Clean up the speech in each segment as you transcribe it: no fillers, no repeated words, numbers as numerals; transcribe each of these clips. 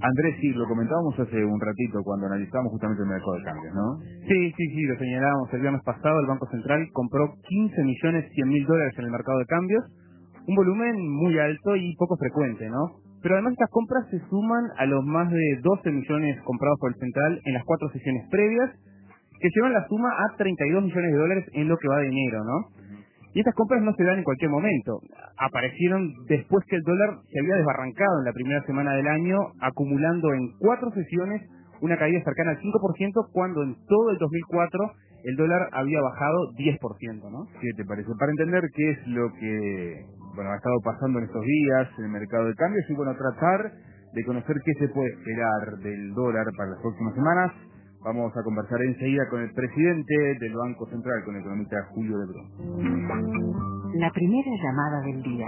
Andrés, sí, lo comentábamos hace un ratito cuando analizábamos justamente el mercado de cambios, ¿no? Sí, lo señalábamos el viernes pasado. El Banco Central compró 15.100.000 dólares en el mercado de cambios, un volumen muy alto y poco frecuente, ¿no? Pero además estas compras se suman a los más de 12 millones comprados por el Central en las 4 sesiones previas, que llevan la suma a 32 millones de dólares en lo que va de enero, ¿no? Y estas compras no se dan en cualquier momento. Aparecieron después que el dólar se había desbarrancado en la primera semana del año, acumulando en 4 sesiones una caída cercana al 5%, cuando en todo el 2004 el dólar había bajado 10%, ¿no? ¿Qué te parece? Para entender qué es lo que ha estado pasando en estos días en el mercado de cambios y tratar de conocer qué se puede esperar del dólar para las próximas semanas, vamos a conversar enseguida con el presidente del Banco Central, con el economista Julio de Brun. La primera llamada del día.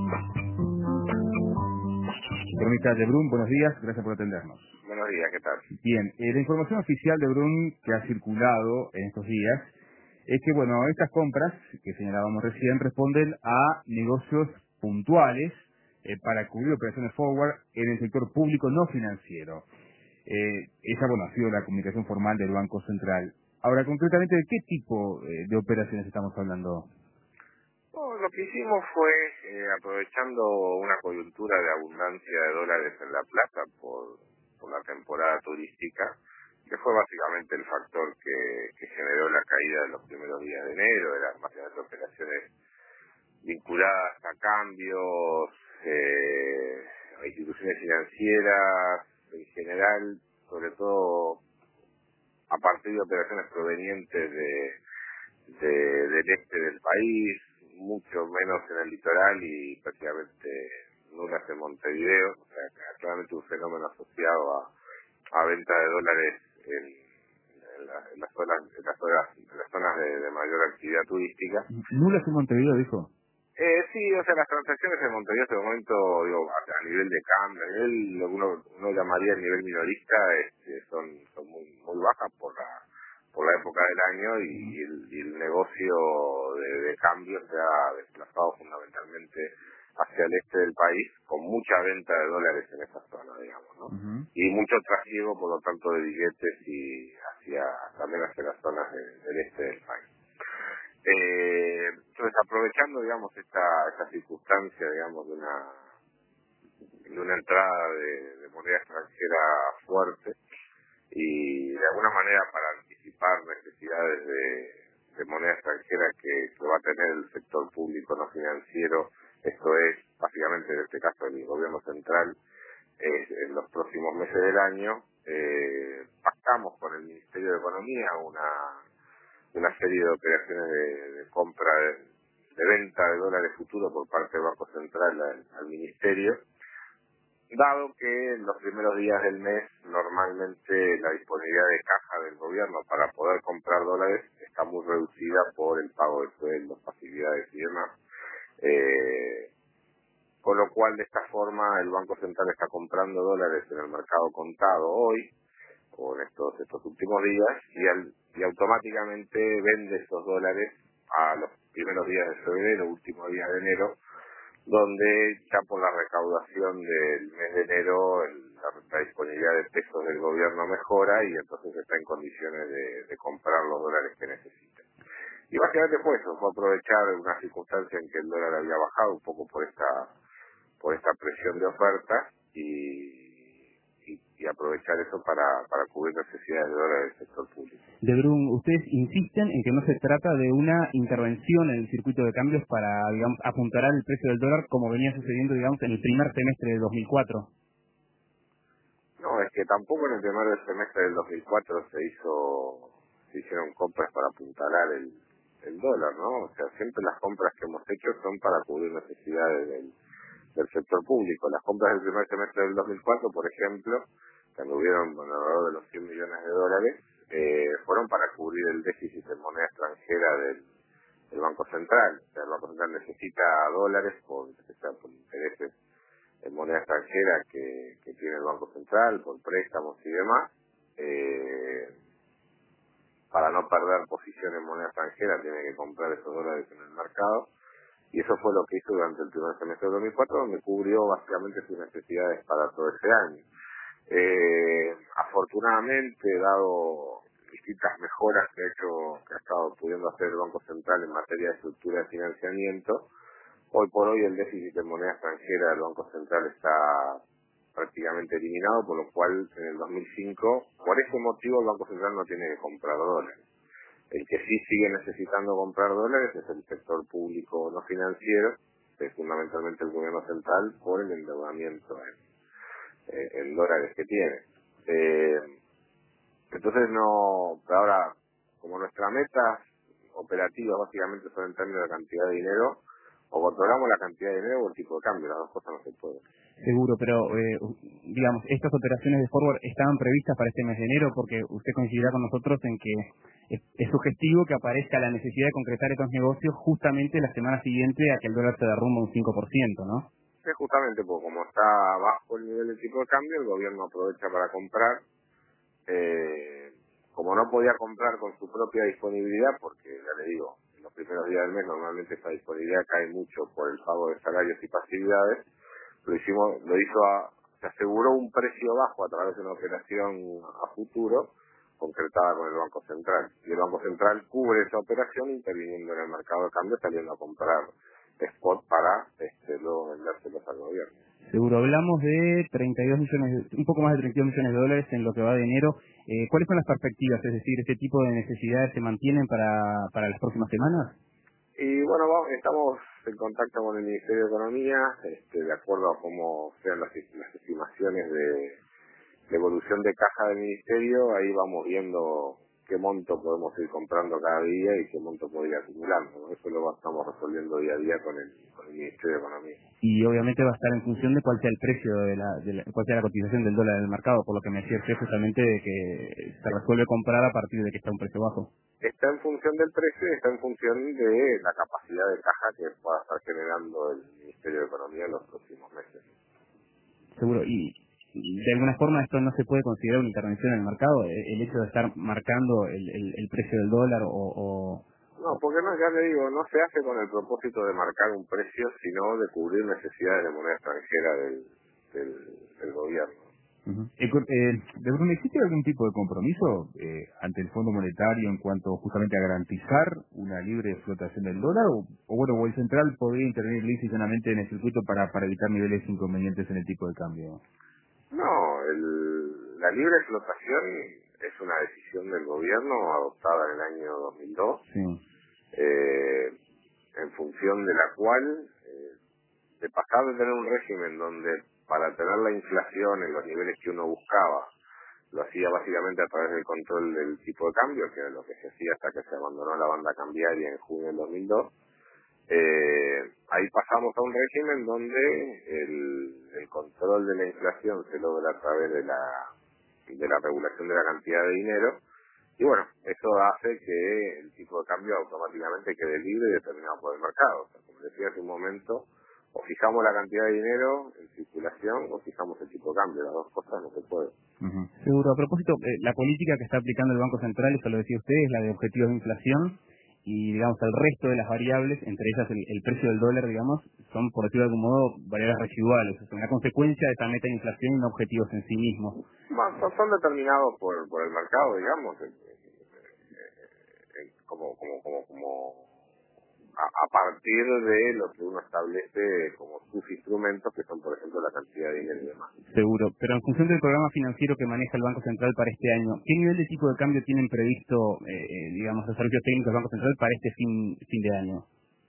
Economista de Brun, buenos días, gracias por atendernos. Buenos días, ¿qué tal? Bien, la información oficial de Brun que ha circulado en estos días es que, estas compras que señalábamos recién responden a negocios puntuales para cubrir operaciones forward en el sector público no financiero. Esa, ha sido la comunicación formal del Banco Central. Ahora, concretamente, ¿de qué tipo de operaciones estamos hablando? Lo que hicimos fue, aprovechando una coyuntura de abundancia de dólares en la plaza por la temporada turística, que fue básicamente el factor que generó la caída de los primeros días de enero, eran básicamente operaciones vinculadas a cambios, a instituciones financieras, en general, sobre todo a partir de operaciones provenientes del este del país, mucho menos en el litoral y prácticamente nulas en Montevideo, o sea, claramente un fenómeno asociado a venta de dólares en las zonas de mayor actividad turística. ¿Nulas en Montevideo, dijo? Sí, o sea, las transacciones en Montevideo en este momento, a nivel de cambio, a nivel, lo que uno llamaría el nivel minorista, son muy bajas por la época del año y el negocio de cambio se ha desplazado fundamentalmente hacia el este del país, con mucha venta de dólares en esa zona, digamos, ¿no? Uh-huh. Y mucho trasiego, por lo tanto, de billetes y también hacia las zonas del este del país. Entonces, aprovechando, digamos, esta circunstancia, digamos, de una entrada de moneda extranjera fuerte y de alguna manera para anticipar necesidades de moneda extranjera que va a tener el sector público no financiero, esto es básicamente en este caso el gobierno central, en los próximos meses del año, pactamos con el Ministerio de Economía una serie de operaciones de compra de venta de dólares futuros por parte del Banco Central al Ministerio, dado que en los primeros días del mes normalmente la disponibilidad de caja del gobierno para poder comprar dólares está muy reducida por el pago de sueldos, facilidades y demás. Con lo cual, de esta forma, el Banco Central está comprando dólares en el mercado contado hoy, o en estos últimos días, y automáticamente vende esos dólares a los primeros días de febrero, últimos días de enero, donde ya por la recaudación del mes de enero la disponibilidad de pesos del gobierno mejora y entonces está en condiciones de comprar los dólares que necesita. Y básicamente fue eso, fue aprovechar una circunstancia en que el dólar había bajado un poco por esta presión de oferta y aprovechar eso para cubrir necesidades de dólares del sector público. De Brun, ustedes insisten en que no se trata de una intervención en el circuito de cambios para, digamos, apuntalar el precio del dólar como venía sucediendo, digamos, en el primer semestre de 2004. No, es que tampoco en el primer semestre del 2004 se hicieron compras para apuntalar el dólar, ¿no? O sea, siempre las compras que hemos hecho son para cubrir necesidades del sector público. Las compras del primer semestre del 2004, por ejemplo, que anduvieron alrededor de los 100 millones de dólares, fueron para cubrir el déficit en moneda extranjera del Banco Central. O sea, el Banco Central necesita dólares por intereses en moneda extranjera que tiene el Banco Central, por préstamos y demás. Para no perder posición en moneda extranjera tiene que comprar esos dólares en el mercado. Y eso fue lo que hizo durante el primer semestre de 2004, donde cubrió básicamente sus necesidades para todo ese año. Afortunadamente, dado distintas mejoras que ha estado pudiendo hacer el Banco Central en materia de estructura de financiamiento, hoy por hoy el déficit de moneda extranjera del Banco Central está prácticamente eliminado, por lo cual en el 2005, por ese motivo el Banco Central no tiene que comprar dólares. El que sí sigue necesitando comprar dólares es el sector público no financiero, que es fundamentalmente el gobierno central, por el endeudamiento en dólares que tiene. Entonces ahora, como nuestra meta operativa básicamente son en términos de cantidad de dinero, o controlamos la cantidad de dinero o el tipo de cambio, las dos cosas no se pueden. Seguro, pero digamos, estas operaciones de forward estaban previstas para este mes de enero, porque usted coincidirá con nosotros en que es sugestivo que aparezca la necesidad de concretar estos negocios justamente la semana siguiente a que el dólar se derrumba un 5%, ¿no? Sí, justamente porque como está bajo el nivel del tipo de cambio, el gobierno aprovecha para comprar. Como no podía comprar con su propia disponibilidad, porque ya le digo, en los primeros días del mes normalmente esa disponibilidad cae mucho por el pago de salarios y pasividades, se aseguró un precio bajo a través de una operación a futuro concretada con el Banco Central. Y el Banco Central cubre esa operación interviniendo en el mercado de cambio, saliendo a comprar spot para luego vendérselos al gobierno. Seguro, hablamos de 32 millones, un poco más de 32 millones de dólares en lo que va de enero. ¿Cuáles son las perspectivas? Es decir, ¿este tipo de necesidades se mantienen para las próximas semanas? Y bueno, estamos en contacto con el Ministerio de Economía, de acuerdo a cómo sean las estimaciones de evolución de caja del Ministerio, ahí vamos viendo qué monto podemos ir comprando cada día y qué monto podría ir acumulando, ¿no? Eso lo estamos resolviendo día a día con el Ministerio de Economía. Y obviamente va a estar en función de cuál sea el precio cuál sea la cotización del dólar en el mercado, por lo que me decía usted justamente de que se resuelve comprar a partir de que está un precio bajo. Está en función del precio y está en función de la capacidad de caja que pueda estar generando el Ministerio de Economía en los próximos meses. Seguro, y de alguna forma esto no se puede considerar una intervención en el mercado, el hecho de estar marcando el precio del dólar No, porque ya le digo, no se hace con el propósito de marcar un precio, sino de cubrir necesidades de moneda extranjera del gobierno. ¿De Bruno existe algún tipo de compromiso ante el Fondo Monetario en cuanto justamente a garantizar una libre flotación del dólar? ¿O el Central podría intervenir lisa y llanamente en el circuito para evitar niveles inconvenientes en el tipo de cambio? No, la libre flotación es una decisión del gobierno adoptada en el año 2002, Sí. En función de la cual, de pasar de tener un régimen donde para tener la inflación en los niveles que uno buscaba, lo hacía básicamente a través del control del tipo de cambio, que era lo que se hacía hasta que se abandonó la banda cambiaria en junio del 2002, ahí pasamos a un régimen donde el control de la inflación se logra a través de la regulación de la cantidad de dinero, y bueno, eso hace que el tipo de cambio automáticamente quede libre y determinado por el mercado. O sea, como decía hace un momento, o fijamos la cantidad de dinero en circulación o fijamos el tipo de cambio, las dos cosas no se pueden. Uh-huh. Seguro. A propósito, la política que está aplicando el Banco Central, eso lo decía usted, es la de objetivos de inflación, y digamos el resto de las variables, entre ellas el precio del dólar, digamos, son, por decirlo de algún modo, variables residuales, o sea, una consecuencia de esa meta de inflación y no objetivos en sí mismos. Son determinados por el mercado, digamos, como a partir de lo que uno establece como sus instrumentos, que son, por ejemplo, la cantidad de dinero y demás. Seguro, pero en función del programa financiero que maneja el Banco Central para este año, ¿qué nivel de tipo de cambio tienen previsto, digamos, los servicios técnicos del Banco Central para este fin de año?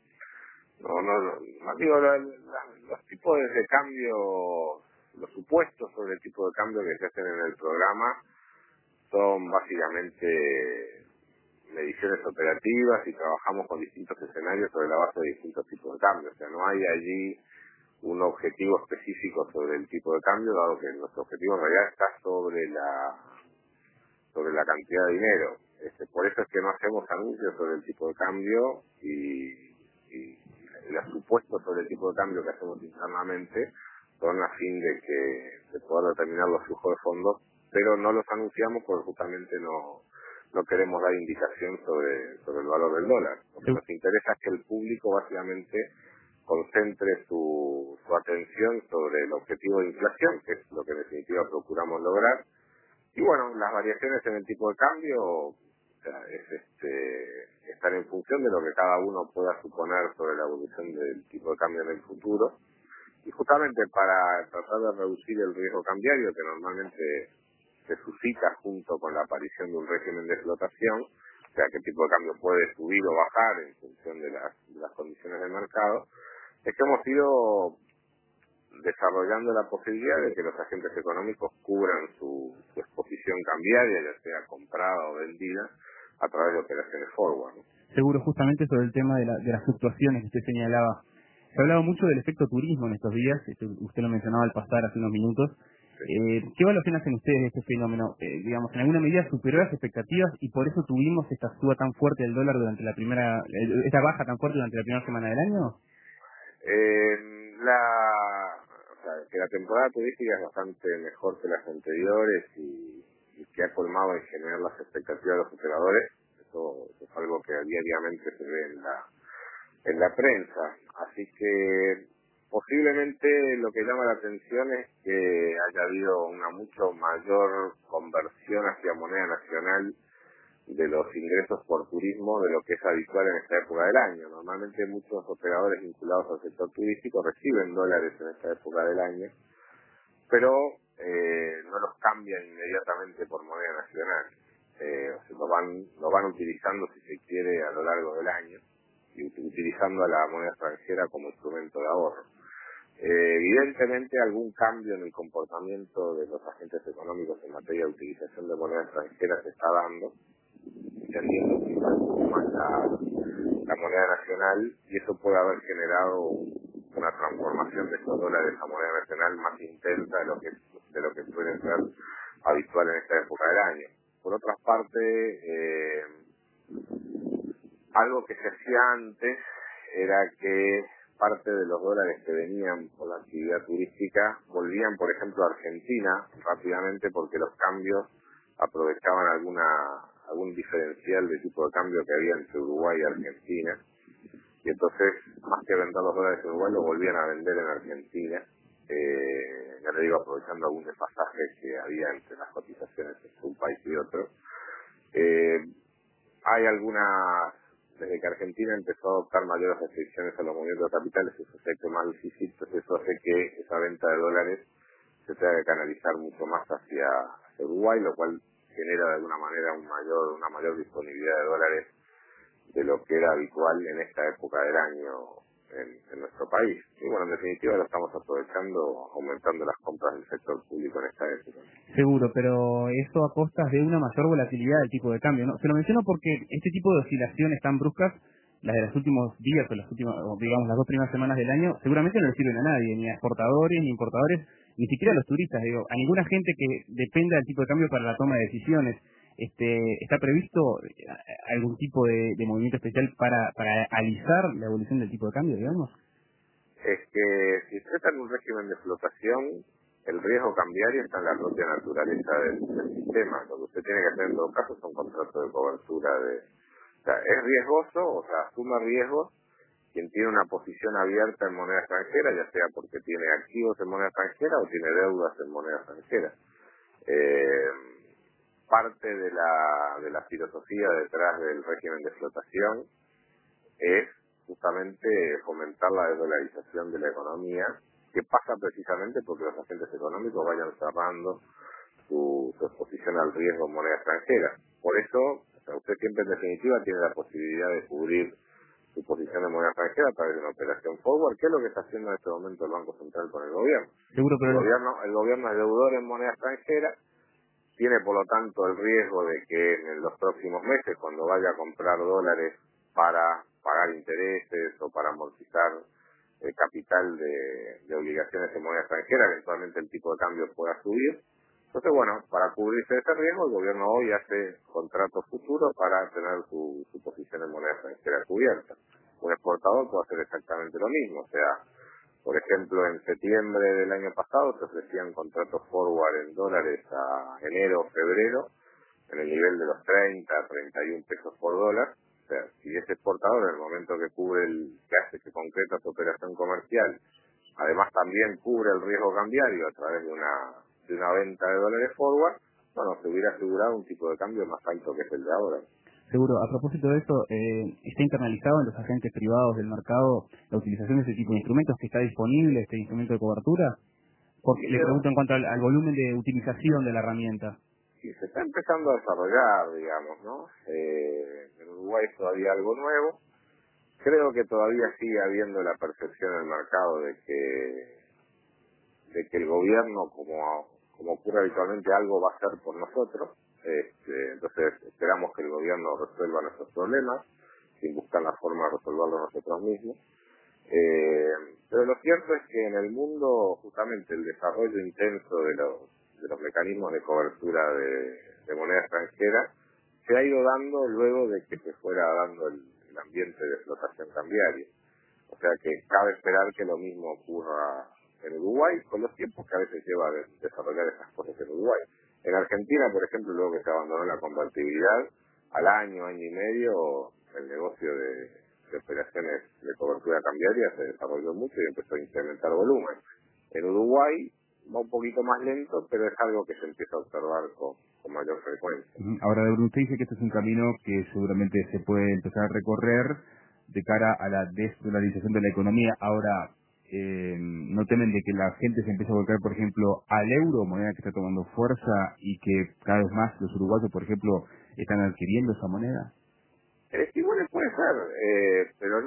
No digo, los tipos de cambio, los supuestos sobre el tipo de cambio que se hacen en el programa son básicamente mediciones operativas y trabajamos con distintos escenarios sobre la base de distintos tipos de cambio. O sea, no hay allí un objetivo específico sobre el tipo de cambio, dado que nuestro objetivo en realidad está sobre la cantidad de dinero. Por eso es que no hacemos anuncios sobre el tipo de cambio y los supuestos sobre el tipo de cambio que hacemos internamente son a fin de poder determinar los flujos de fondos, pero no los anunciamos porque justamente no queremos dar indicación sobre el valor del dólar. Lo que nos interesa es que el público básicamente concentre su atención sobre el objetivo de inflación, que es lo que en definitiva procuramos lograr. Y bueno, las variaciones en el tipo de cambio, o sea, están en función de lo que cada uno pueda suponer sobre la evolución del tipo de cambio en el futuro. Y justamente para tratar de reducir el riesgo cambiario que normalmente se suscita junto con la aparición de un régimen de flotación, o sea, qué tipo de cambio puede subir o bajar en función de las condiciones del mercado, es que hemos ido desarrollando la posibilidad de que los agentes económicos cubran su exposición cambiaria, ya sea comprada o vendida, a través de operaciones forward, ¿no? Seguro, justamente sobre el tema de las fluctuaciones que usted señalaba. Se ha hablado mucho del efecto turismo en estos días, usted lo mencionaba al pasar hace unos minutos. ¿Qué evaluación hacen ustedes de este fenómeno? Digamos, en alguna medida superó las expectativas y por eso tuvimos esta suba tan fuerte del dólar durante esta baja tan fuerte durante la primera semana del año. O sea, que la temporada turística es bastante mejor que las anteriores y que ha colmado en general las expectativas de los operadores. Eso es algo que diariamente se ve en la prensa. Así que posiblemente lo que llama la atención es que haya habido una mucho mayor conversión hacia moneda nacional de los ingresos por turismo de lo que es habitual en esta época del año. Normalmente muchos operadores vinculados al sector turístico reciben dólares en esta época del año, pero no los cambian inmediatamente por moneda nacional. O sea, lo van utilizando, si se quiere, a lo largo del año, y utilizando a la moneda extranjera como instrumento de ahorro. Evidentemente algún cambio en el comportamiento de los agentes económicos en materia de utilización de moneda extranjera se está dando, entendiendo quizás un poco más la moneda nacional, y eso puede haber generado una transformación de estos dólares a moneda nacional más intensa de lo que suele ser habitual en esta época del año. Por otra parte, algo que se hacía antes era que parte de los dólares que venían por la actividad turística volvían, por ejemplo, a Argentina rápidamente porque los cambios aprovechaban algún diferencial de tipo de cambio que había entre Uruguay y Argentina, y entonces, más que vender los dólares en Uruguay, los volvían a vender en Argentina, ya le digo, aprovechando algún desfasaje que había entre las cotizaciones entre un país y otro. Hay desde que Argentina empezó a adoptar mayores restricciones a los movimientos de capitales, eso se ha hecho más difícil, entonces eso hace que esa venta de dólares se tenga que canalizar mucho más hacia Uruguay, lo cual genera de alguna manera una mayor disponibilidad de dólares de lo que era habitual en esta época del año en nuestro país. Y bueno, en definitiva lo estamos aprovechando, aumentando las compras del sector público en esta época. Seguro, pero eso a costas de una mayor volatilidad del tipo de cambio, ¿no? Se lo menciono porque este tipo de oscilaciones tan bruscas, las de los últimos días o digamos las 2 primeras semanas del año, seguramente no le sirven a nadie, ni a exportadores, ni importadores, ni siquiera a los turistas, a ninguna gente que dependa del tipo de cambio para la toma de decisiones. ¿Está previsto algún tipo de movimiento especial para alisar la evolución del tipo de cambio, digamos? Es que si se trata de un régimen de flotación, el riesgo cambiario está en la propia naturaleza del sistema. Lo que usted tiene que hacer en todo caso son contratos de cobertura o sea, es riesgoso, o sea, asume riesgos quien tiene una posición abierta en moneda extranjera, ya sea porque tiene activos en moneda extranjera o tiene deudas en moneda extranjera. Parte de la filosofía detrás del régimen de flotación es justamente fomentar la desdolarización de la economía, que pasa precisamente porque los agentes económicos vayan cerrando su exposición al riesgo en moneda extranjera. Por eso, o sea, usted siempre en definitiva tiene la posibilidad de cubrir su posición en moneda extranjera a través de una operación forward, que es lo que está haciendo en este momento el Banco Central con el gobierno. Seguro, pero El gobierno es deudor en moneda extranjera, tiene por lo tanto el riesgo de que en los próximos meses, cuando vaya a comprar dólares para pagar intereses o para amortizar el capital de obligaciones en moneda extranjera, eventualmente el tipo de cambio pueda subir. Entonces, bueno, para cubrirse de ese riesgo, el gobierno hoy hace contratos futuros para tener su posición en moneda extranjera cubierta. Un exportador puede hacer exactamente lo mismo, o sea, por ejemplo, en septiembre del año pasado se ofrecían contratos forward en dólares a enero o febrero, en el nivel de los 30, 31 pesos por dólar, O sea, si es exportador, en el momento que que concreta su operación comercial, además también cubre el riesgo cambiario a través de una venta de dólares forward, bueno, se hubiera asegurado un tipo de cambio más alto que es el de ahora. Seguro. A propósito de eso, ¿está internalizado en los agentes privados del mercado la utilización de ese tipo de instrumentos? ¿Que está disponible este instrumento de cobertura? Porque le pregunto en cuanto al volumen de utilización de la herramienta. Sí, se está empezando a desarrollar, digamos, ¿no? En Uruguay es todavía algo nuevo. Creo que todavía sigue habiendo la percepción en el mercado de que el gobierno, como ocurre habitualmente, algo va a hacer por nosotros. Entonces esperamos que el gobierno resuelva nuestros problemas, sin buscar la forma de resolverlo nosotros mismos. Pero lo cierto es que en el mundo, justamente, el desarrollo intenso de los mecanismos de cobertura de moneda extranjera se ha ido dando luego de que se fuera dando el ambiente de flotación cambiaria. O sea que cabe esperar que lo mismo ocurra en Uruguay, con los tiempos que a veces lleva desarrollar esas cosas en Uruguay. En Argentina, por ejemplo, luego que se abandonó la convertibilidad, al año y medio, el negocio de operaciones de cobertura cambiaria se desarrolló mucho y empezó a incrementar volumen. En Uruguay va un poquito más lento, pero es algo que se empieza a observar con mayor frecuencia. Ahora, de usted dice que este es un camino que seguramente se puede empezar a recorrer de cara a la desdolarización de la economía. Ahora, ¿no temen de que la gente se empiece a volcar, por ejemplo, al euro, moneda que está tomando fuerza y que cada vez más los uruguayos, por ejemplo, están adquiriendo esa moneda? Sí, bueno, puede ser, pero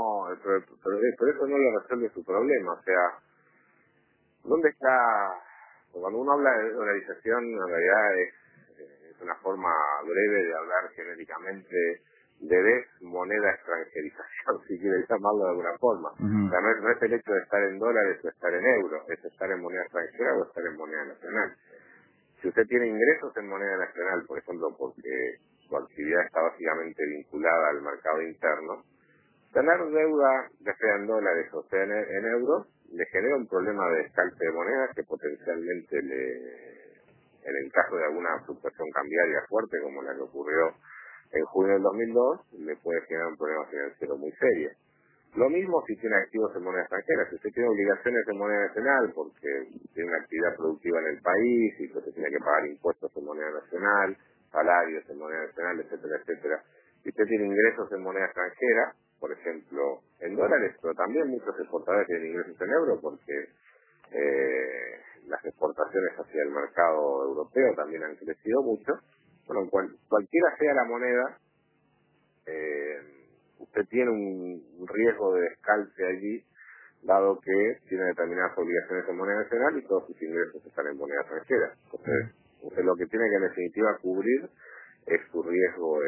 por eso no le resuelve su problema. O sea, ¿dónde está? Cuando uno habla de dolarización, en realidad es una forma breve de hablar genéricamente de desmoneda extranjerización, si quiere llamarlo de alguna forma. O sea, no es el hecho de estar en dólares o estar en euros, es estar en moneda extranjera o estar en moneda nacional. Si usted tiene ingresos en moneda nacional, por ejemplo, porque su actividad está básicamente vinculada al mercado interno, tener deuda, ya sea en dólares o sea en euros, le genera un problema de descalce de monedas que potencialmente en el caso de alguna fluctuación cambiaria fuerte, como la que ocurrió en junio del 2002, le puede generar un problema financiero muy serio. Lo mismo si tiene activos en moneda extranjera. Si usted tiene obligaciones en moneda nacional porque tiene una actividad productiva en el país y entonces tiene que pagar impuestos en moneda nacional, salarios en moneda nacional, etcétera, etcétera. Si usted tiene ingresos en moneda extranjera, por ejemplo, en dólares, pero también muchos exportadores tienen ingresos en euros porque las exportaciones hacia el mercado europeo también han crecido mucho. Bueno, cualquiera sea la moneda, usted tiene un riesgo de descalce allí, dado que tiene determinadas obligaciones en moneda nacional y todos sus ingresos están en moneda extranjera. Entonces, usted lo que tiene que en definitiva cubrir es su riesgo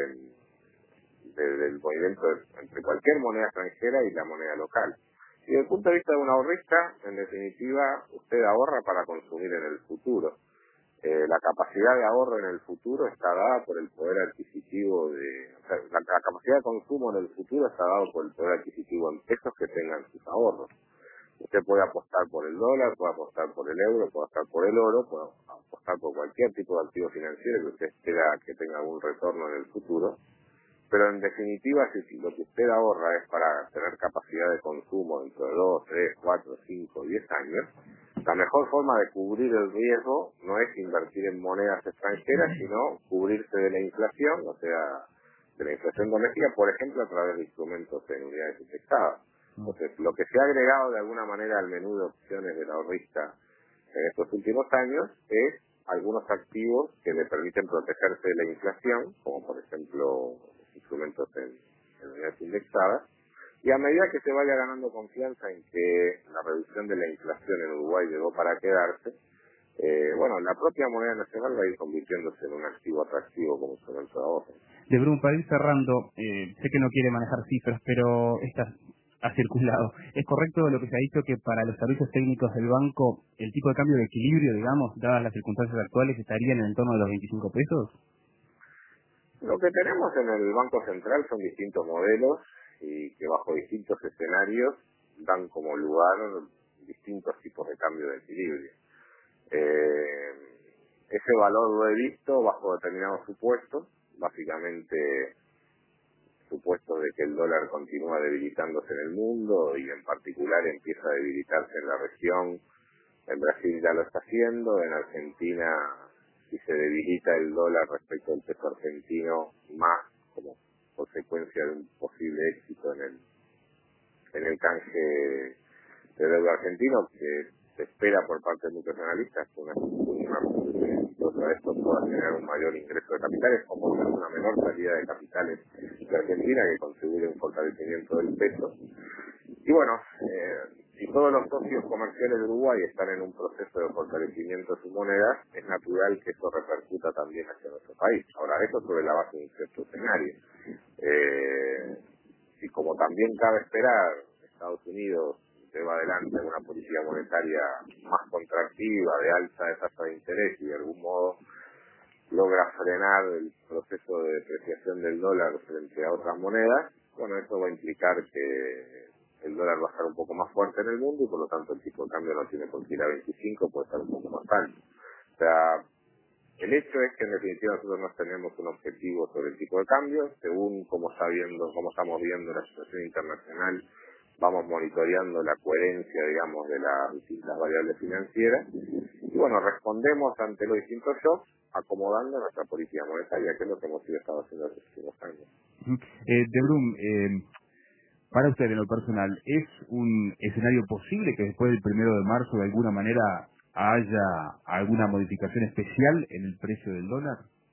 del movimiento entre cualquier moneda extranjera y la moneda local. Y desde el punto de vista de un ahorrista, en definitiva, usted ahorra para consumir en el futuro. La capacidad de ahorro en el futuro está dada por el poder adquisitivo la capacidad de consumo en el futuro está dado por el poder adquisitivo en pesos que tengan sus ahorros. Usted puede apostar por el dólar, puede apostar por el euro, puede apostar por el oro, puede apostar por cualquier tipo de activo financiero que usted espera que tenga algún retorno en el futuro. Pero en definitiva, si lo que usted ahorra es para tener capacidad de consumo dentro de 2, 3, 4, 5, 10 años, la mejor forma de cubrir el riesgo no es invertir en monedas extranjeras, sino cubrirse de la inflación, o sea, de la inflación doméstica, por ejemplo, a través de instrumentos en unidades indexadas. Entonces, lo que se ha agregado de alguna manera al menú de opciones del ahorrista en estos últimos años es algunos activos que le permiten protegerse de la inflación, como por ejemplo instrumentos en unidades indexadas, y a medida que se vaya ganando confianza en que la reducción de la inflación en Uruguay llegó para quedarse, la propia moneda nacional va a ir convirtiéndose en un activo atractivo como instrumento de ahorro. De Brun, para ir cerrando, sé que no quiere manejar cifras, pero esta ha circulado. ¿Es correcto lo que se ha dicho que para los servicios técnicos del banco el tipo de cambio de equilibrio, digamos, dadas las circunstancias actuales, estaría en el entorno de los 25 pesos? Lo que tenemos en el Banco Central son distintos modelos y que bajo distintos escenarios dan como lugar distintos tipos de cambio de equilibrio. Ese valor lo he visto bajo determinados supuestos, básicamente supuestos de que el dólar continúa debilitándose en el mundo y en particular empieza a debilitarse en la región. En Brasil ya lo está haciendo, en Argentina, si se debilita el dólar respecto al peso argentino, más como consecuencia de un posible éxito en el canje de deuda argentino, que se espera por parte de muchos analistas que una exitosa de esto pueda generar un mayor ingreso de capitales, como una menor salida de capitales de Argentina, que contribuye a un fortalecimiento del peso. Y bueno, si todos los socios comerciales de Uruguay están en un proceso de fortalecimiento de sus monedas, es natural que eso repercuta también hacia nuestro país. Ahora, eso sobre la base de un cierto escenario. Y como también cabe esperar, Estados Unidos lleva adelante una política monetaria más contractiva, de alza de tasa de interés y de algún modo logra frenar el proceso de depreciación del dólar frente a otras monedas, bueno, eso va a implicar que el dólar va a estar un poco más fuerte en el mundo y por lo tanto el tipo de cambio no tiene por qué ir a 25, puede estar un poco más alto. O sea, el hecho es que en definitiva nosotros no tenemos un objetivo sobre el tipo de cambio, según como estamos viendo la situación internacional, vamos monitoreando la coherencia, digamos, de las distintas variables financieras y bueno, respondemos ante los distintos shocks acomodando nuestra política monetaria, que es lo que hemos estado haciendo en los últimos años. De Brum, para usted en lo personal, ¿es un escenario posible que después del 1 de marzo de alguna manera haya alguna modificación especial en el precio del dólar?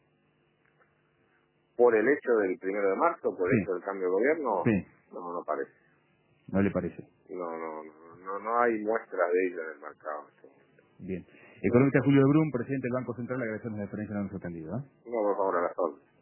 ¿Por el hecho del 1 de marzo, por el Sí. hecho del cambio de gobierno? Sí. No parece. ¿No le parece? No hay muestras de ello en el mercado. Bien. Economista Julio de Brum, presidente del Banco Central, le agradecemos la experiencia en habernos atendido. No, por favor, a las órdenes.